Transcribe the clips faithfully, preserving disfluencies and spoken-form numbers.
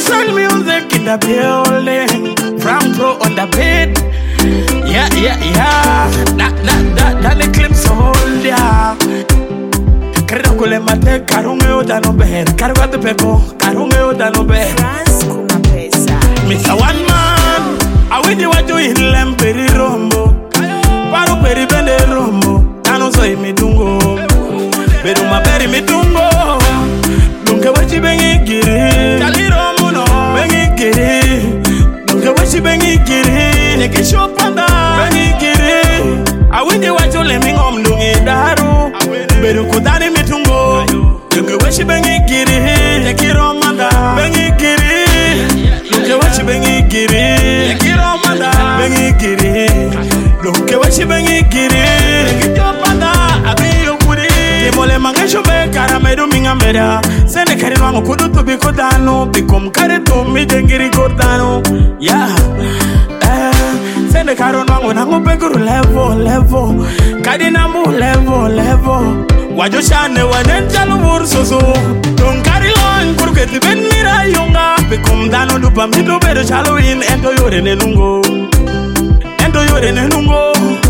Soul music in the building. Frank Pro on the beat. Yeah, yeah, yeah. That, that, that, that the clips hold ya. Credo con le mate, carunge o da no ber. Carga de peco, carunge o da no ber. Mister One Man, I win you what you in lemperi rombo. Paro peri bende rombo. Tano soy mi tungo. Pero ma peri mi tungo. Nunca wachi bengi giri. Tali rombo no. Bengi giri. Nunca wachi bengi giri. Neki shopanda. Bengi giri. I win you what you lemming om dungi daru. Pero kudani mi tungo. Nunca wachi bengi giri. Neki romanda. Bengi giri. Nunca wachi bengi giri. Neki romanda. Bengi giri. Nunca wachi bengi giri. Neki shopanda. Abi yokuri. Mole mangesho be karamedu minga mera. Sene kari wangu kudu tu biko dano. Bikom kare tu mi jengiri kordano. Yeah. Eh. Sene kari wangu nangu beguru level level. Kadi nambu level level. Wajo shane wanenjalu bursusu. Don't kari long kuruketi ben mira yunga. Bikom dano dupa midu bedo chalo in. Ento yore nenungo. Ento yore nenungo.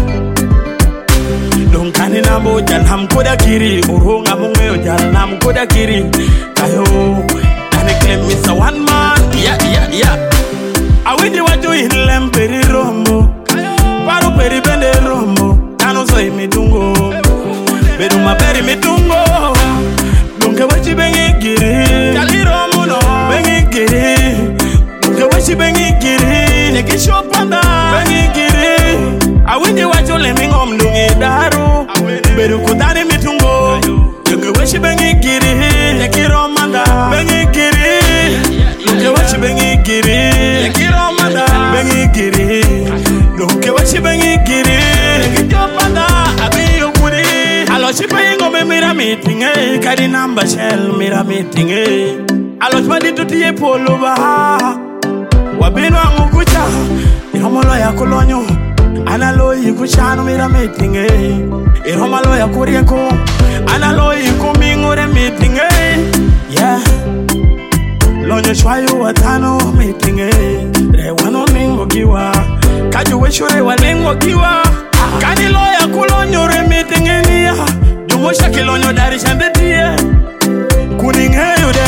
Kani nambo jalham koda kiri urunga mungeo jalham koda kiri kayo kani claim Mister One Man yeah yeah yeah awidi watu hilem peri rombo paro peri bende rombo tano soy mitungo bedu maperi mitungo dunke wachi bengi giri tali rombo no bengi giri dunke wachi bengi giri neki shopanda bengi giri awidi watu lemming om dungi daru Beru kudani mitungo Yunge weshi bengi giri Neki romanda Bengi giri Yunge weshi bengi giri Neki romanda Bengi giri Yunge weshi bengi giri Neki jopanda Abi yukuri Alo shipa yingo me mira meeting eh Kadi namba shell mira meeting eh Alo chmadi tutiye polo ba Wabinu wangu kucha Iromolo ya kolonyo Analoyi kuchano mira meeting eh Iromalo ya kurieko Analoyi kumingure meeting eh Yeah Lonyo shwayo watano meeting eh Rewano mingo giwa Kaju weshure walengo giwa Kani loya kulonyo re meeting eh niya Jumosha kilonyo dari shande tiye Kuninge yude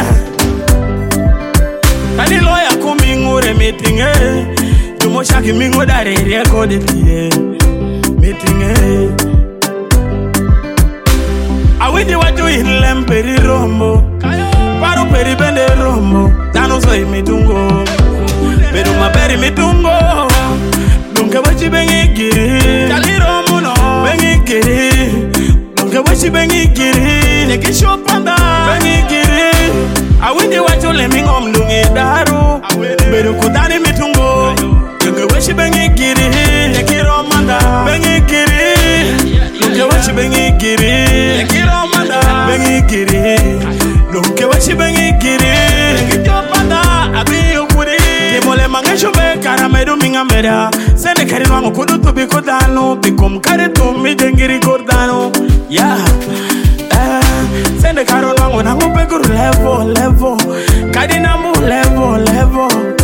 Kani loya kumingure meeting eh Jumosha kimingo dari rekodi tiye Meeting eh Awidi watu hilem peri rombo Paro peri bende rombo Tano soy mitungo Bedu maperi mitungo Nunca wachi bengi giri Tali rombo no Bengi giri Nunca wachi bengi giri Neki shopanda Bengi giri Awidi watu lemming om dungi daru Bedu kudani mitungo Nunca wachi bengi giri Neki romanda Bengi giri Nunca wachi bengi giri Neki romanda Bengi giri Nunca wachi bengi giri Neki jopanda Abi yukuri Timole mangesho be karamedu minga mera Sene kari wangu kudu tu biko dano Bikom kare tu mi jengiri kordano Yeah eh, Sene kari wangu nangu beguru level level Kadi nambu level level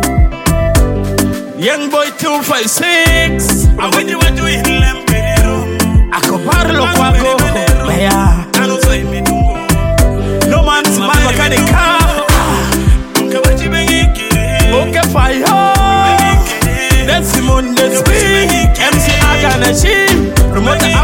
Young boy two five six Awidi watu hilem periro Ako parlo kwako Baya Tano soy mitungo No man's man wakani ka Nunca wachi bengi kiri Oke fire That's Simon the Speed M C Aganashi Promoter